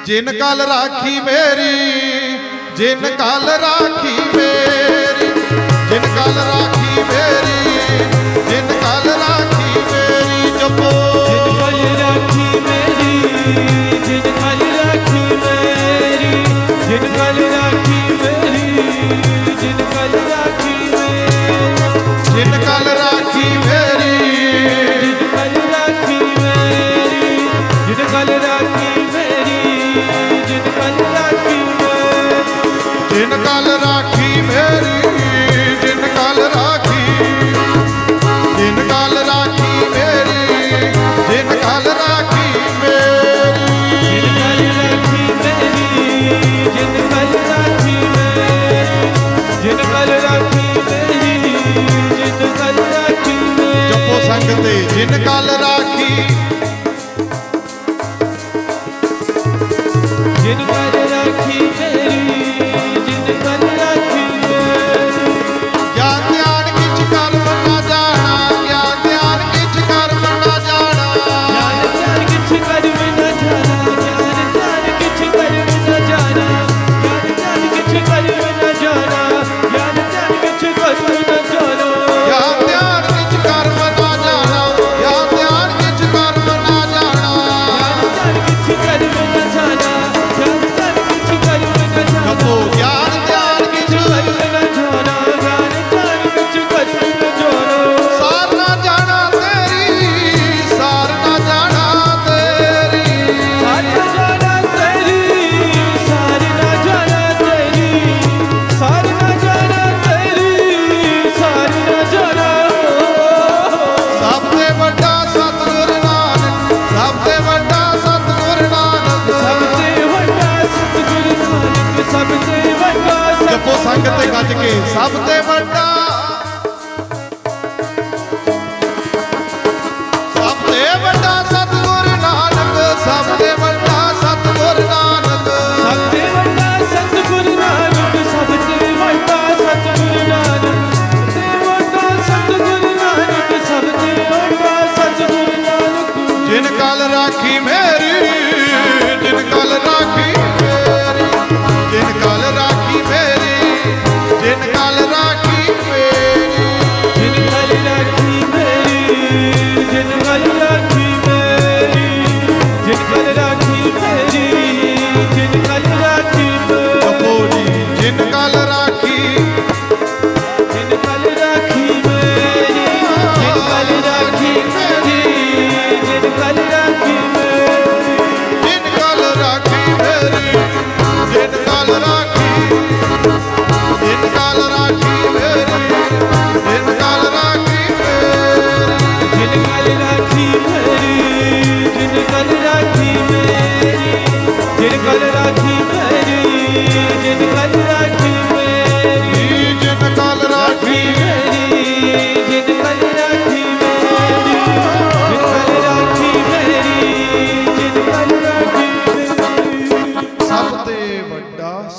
जिन कल राखी मेरी, जिन कल राखी मेरी, जिन कल राखी मेरी, जिन कल राखी मेरी जपो। जिन कल राखी मेरी, जिन कल राखी मेरी, जिन कल राखी मेरी, जिन कल राखी मेरी, जिन कल राखी मेरी, जिन कल राखी मेरी, जिन कल राखी मेरी, जिन कल राखी मेरी, जिन कल राखी मेरी, जिन कल राखी, जिन कल राखी मेरी, जिन कल राखी मेरी, जिन कल राखी मेरी, जिन कल राखी मेरी, जिन कल राखी मेरी, जिन कल राखी मेरी। जपो संगते जिन कल राखी, जिन कल राखी मेरी, जिन कल राखी मेरी। ज्ञान ध्यान किछ कर्म न जाना, ज्ञान ध्यान किछ कर्म न जाना, ज्ञान ध्यान किछ कर्म न जाना, ज्ञान ध्यान किछ कर्म न जाना, ज्ञान ध्यान किछ कर्म न जाना, ज्ञान ध्यान किछ कर्म न जाना। ज्ञान ध्यान किछ कर्म न जाना, ज्ञान ध्यान किछ कर्म न जाना। ज्ञान ध्यान किछ कर्म न जाना, ज्ञान ध्यान किछ कर्म न जाना। जपो ज्ञान ध्यान किछ कर्म न जाना, ज्ञान ध्यान किछ कर्म न जाना। सार न जाना तेरी, सार न जाना तेरी, सार न जाना तेरी, सार न जाना तेरी, सार न जाना तेरी, सार न जाना। सब ते वड्डा सतगुर नानक, सब ते वड्डा सतगुर नानक। सब ते वड्डा सतगुर नानक, सब ते वड्डा जपो संग ते गज के सब ते वड्डा, सब ते वड्डा सतगुर नानक, सब ते वड्डा सतगुर नानक। सब ते वड्डा सतगुर नानक, सब ते वड्डा सतगुर नानक, ते वड्डा सतगुर नानक, सब ते वड्डा सतगुर नानक। जिन कल राखी मेरी, जिन कल राखी मेरी, जिन कल राखी मेरी, जिन कल राखी मेरी, जिन कल राखी मेरी, जिन कल राखी मेरी, जिन कल राखी मेरी, जिन कल राखी मेरी। जपो जी जिन कल राखी, जिन कल राखी मेरी, जिन कल राखी मेरी, जिन कल राखी मेरी। जिन कल राखी मेरी, जिन कल राखी, जिन कल राखी मेरी, जिन कल राखी मेरी, जिन कल राखी मेरी, जिन कल राखी मेरी, जिन कल राखी मेरी, जिन कल राखी मेरी, जिन कल राखी राखी मेरी।